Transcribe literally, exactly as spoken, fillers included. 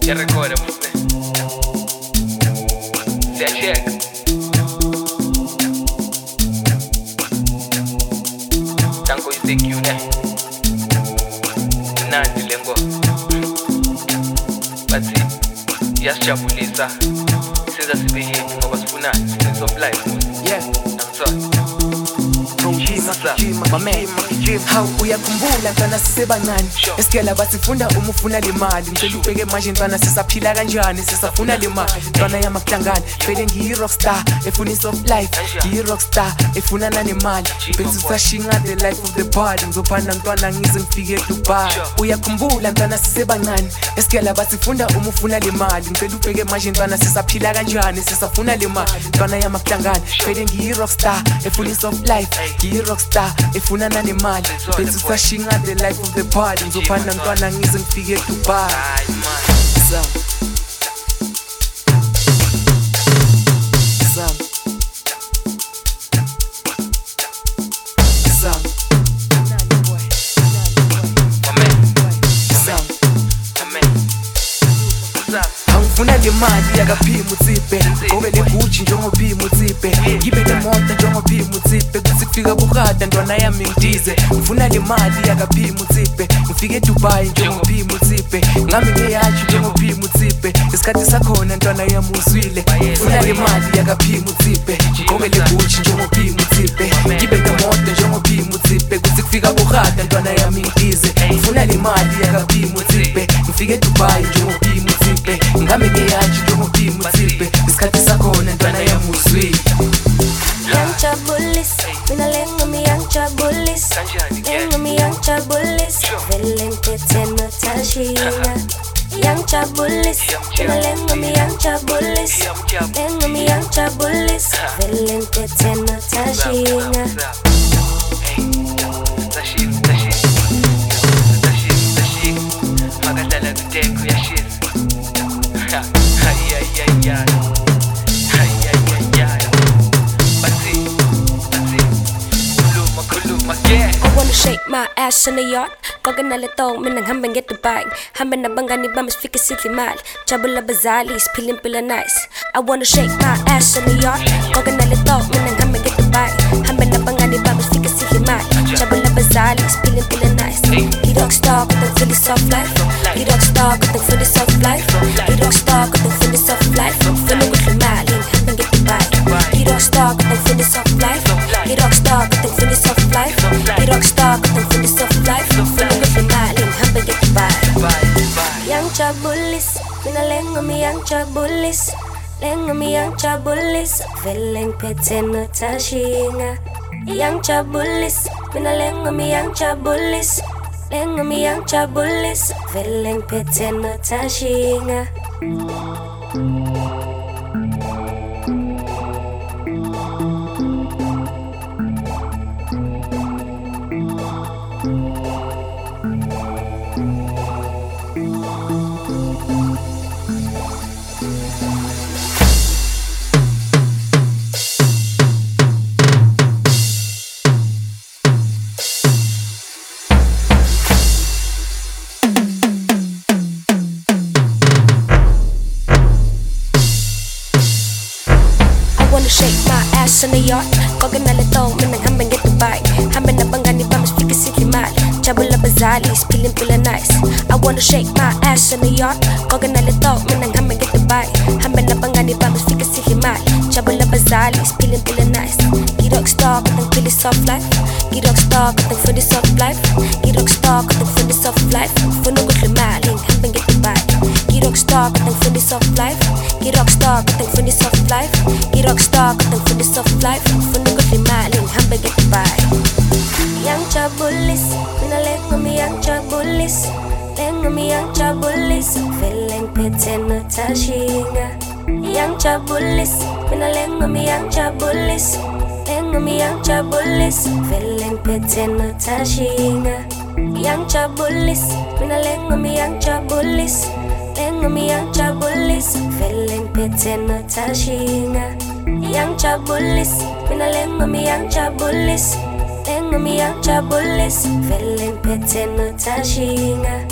Ya recorda você. Se achega. Tango isekiu ne. Nandi lengo. Bathi yasijabulisa. Senza sibe happy ngoba sifuna sense of life. Yeah. I'm sorry. How uyakhumbula ntwana sisebancane esikela basifunda uma ufuna le mali ngicela ubheke manje ntwana sisaphila kanjani sisafuna le mali ntwana yamahlangane vele ngiyi-rockstar efuna i-soft life ngiyi-rockstar efuna nanemali benzisashinga the life of the party ngizophanda ntwana ngize ngifike eDubai uyakhumbula ntwana sisebancane esikela basifunda uma ufuna le mali ngicela ubheke manje ntwana sisaphila kanjani sisafuna le mali ntwana yamahlangane vele ngiyi-rockstar efuna i-soft life ngiyi-rockstar efuna nanemali benzisashinga the life of the party ngizophanda ntwana ngize ngifike eDubai Sam Sam Sam Sam angifuna le mali yakaphima utsipe ngobe le Gucci njengophima utsipe ngibe le moto njengophima utsipe kuthi kufika buhada ntwana yami ngidize ngifuna le mali yakaphima utsipe ngifike eDubai njengophima utsipe ngami ngeyaji njengophima utsipe isikhathi sakhona ntwana yami uzwile ngifuna le mali yakaphima utsipe ngobe le Gucci njengophima utsipe ngibe le moto njengophima utsipe kuthi kufika buhada ntwana yami ngidize ngifuna le mali yakaphima utsipe ngifike eDubai njengophima utsipe ngami ngeyaji njengophima utsipe isikhathi sakhona ntwana yami uzwile Young chabulis, mina lengo mi young chabulis, lengo mi young chabulis, velen peteno tashinga. Young chabulis, mina lengo mi young chabulis, lengo mi young chabulis, velen peteno tashinga. Tashin, tashin, tashin, tashin. Magadala kuteku ya shit. Ha, ha, ya, ya, ya. I wanna shake my ass in the yard. Koga na letong minang hambang get the bag. Hambang na bangani ba mas fika sili mal. Chabula bazalis, pilin pila nice. I wanna shake my ass in the yard. Koga na letong minang hambang get the bag. Hambang na bangani ba mas fika sili mal. Chabula bazalis, pilin pila nice. He rockstar with the fully soft life. He rockstar with the fully soft life. He rockstar with the fully soft life. Feeling with the malin, hambang get the bag. He rockstar with the fully soft life. He rockstar with the fully soft life. He rockstar with the fully soft life. Feeling with the malin, hambang get the bag. Young chabulis, mina lengo mi young chabulis. Lengo mi young chabulis, feeling peteno tashinga. Young chabulis, mina lengo mi young chabulis. Lengo mi young chabulis, feeling peteno tashinga. I wanna shake my ass in the yard. Koga na letong minang hambang get the bag. Hambang na bangani ba mas fika sili mal. Chabula bazalis, pilin pila nice. I wanna shake my ass in the yard. Koga na letong minang hambang get the bag. Hambang na bangani ba mas fika sili mal. Chabula bazalis, pilin pila nice. He rockstar with the fully soft life. He rockstar with the fully soft life. He rockstar with the fully soft life. Funo with the malin, hambang get the bag. He rockstar with the fully soft life. He rockstar with the fully soft life. He rockstar with the fully soft life. Funo with the malin, hambang get the bag. Young chabulis, mina lengo mi young chabulis. Lengo mi young chabulis, feeling peteno tashinga. Young chabulis, mina lengo mi young chabulis. Lengo mi young chabulis, feeling peteno tashinga. Young chabulis, mina lengo mi young chabulis. Lengo mi young chabulis, feeling peteno tashinga. Young chabulis, mina lengo mi young chabulis. Lengo mi young chabulis, feeling peteno tashinga.